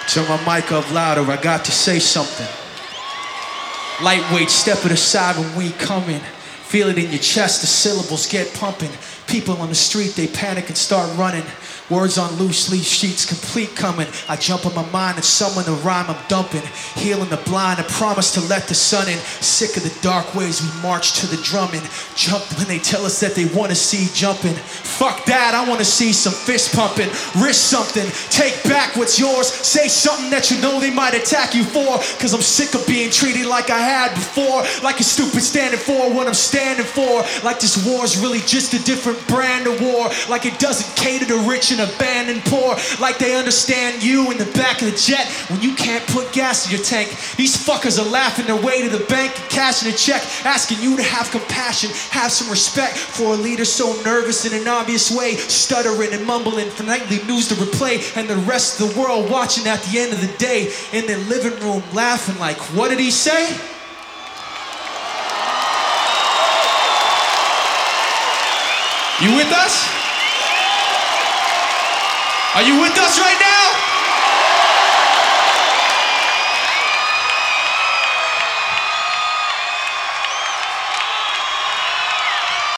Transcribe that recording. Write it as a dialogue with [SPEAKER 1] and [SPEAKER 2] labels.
[SPEAKER 1] Turn my mic up louder, I got to say something. Lightweight, step it aside when we coming. Feel it in your chest, the syllables get pumping. People on the street, they panic and start running. Words on loose leaf sheets, complete coming. I jump in my mind and summon the rhyme I'm dumping. Healing the blind, I promise to let the sun in. Sick of the dark ways, we march to the drumming. Jump when they tell us that they want to see jumping. Fuck that, I want to see some fist pumping. Risk something, take back what's yours. Say something that you know they might attack you for. Cause I'm sick of being treated like I had before. Like a stupid standing for what I'm standing for. Like this war's really just a different brand of war. Like it doesn't cater to rich and abandoned poor. Like they understand you in the back of the jet when you can't put gas in your tank. These fuckers are laughing their way to the bank and cashing a check, asking you to have compassion, have some respect for a leader so nervous in an obvious way, stuttering and mumbling for nightly news to replay, and the rest of the world watching at the end of the day in their living room laughing like, what did he say? You with us? Are you with us right now?